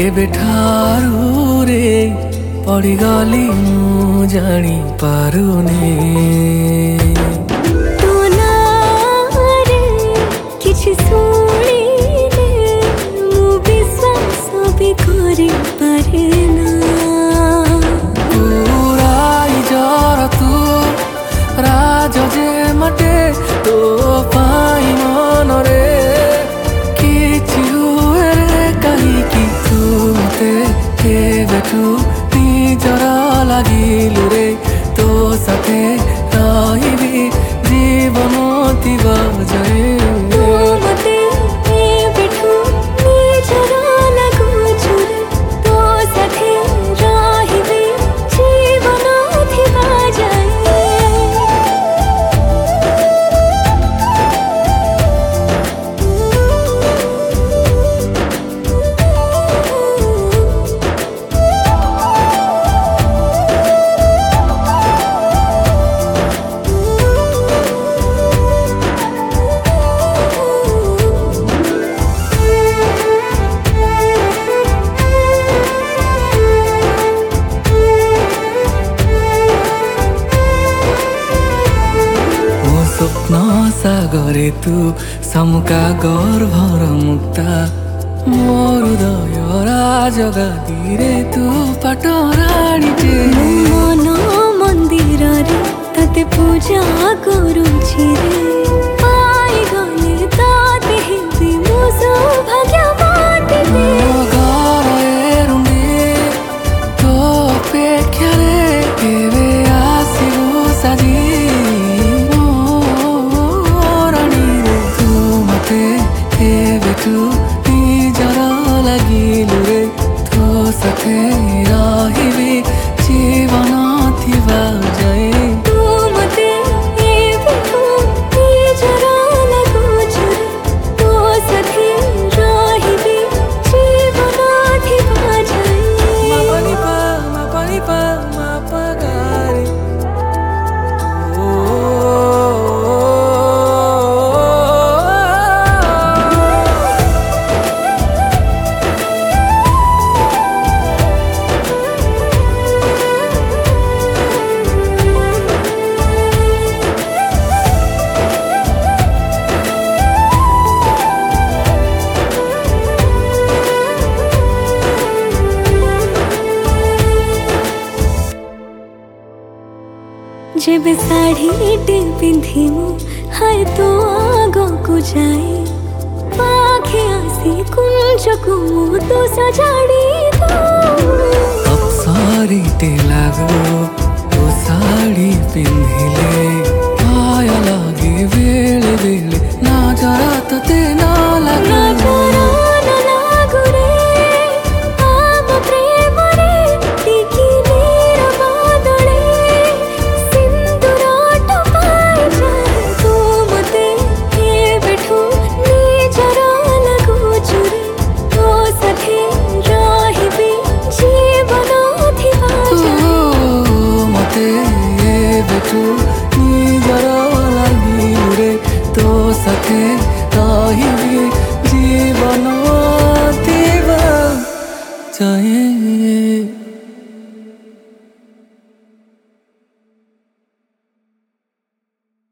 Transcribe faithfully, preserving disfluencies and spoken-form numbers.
केबेठारू रे पड़गली मु जानी पारुनी तो ना रे किछि सुनिले मु विश्वास भी करि पारे ना पूराई जर तू राज जे मटे तो पाई मन रे किछि हुए रे कहीं कि तू मते केबेठू निजर लागिलु रे तो साथे रहिबी जीवन तिबा जाए तू मते केबेठू निजर लागुछु रे तो साथे रहिबी जीवन तिबा जाए स्वप्न सागरे तू समुका गर्भर मुक्ता मोर हृदय राजगादी रे तू पाटराणी मन मंदिर रे तते पूजा करूछि रे पाई गले ताते हेबी मो सौभाग्यवान रे घर एरुंडे तो अपेक्षा रे केबे आसिबु साजी केबेठू निजर लागिलु रे तो साथे रहिबी जीवन थिबा जाए तू मते केबेठू निजर लागुछु रे तो साथे रहिबी जीवन थिबा जाए मा पनि पा मा पनि पा मा पा गा रे जब साड़ी टे पिंधी मु हाय तो आगो को जाए पाखे आसी कुंज को मु तो सजाड़ी दो अप्सरी टे लागो तो साड़ी पिंधिले आया लागे बेले बेले ना जरा तते ना लागो नजरा न लागो रे आम प्रेम रे टिकी नीर बादळे निजर लागिलु रे तो साथे रहिबी जीवन थिबा जाए।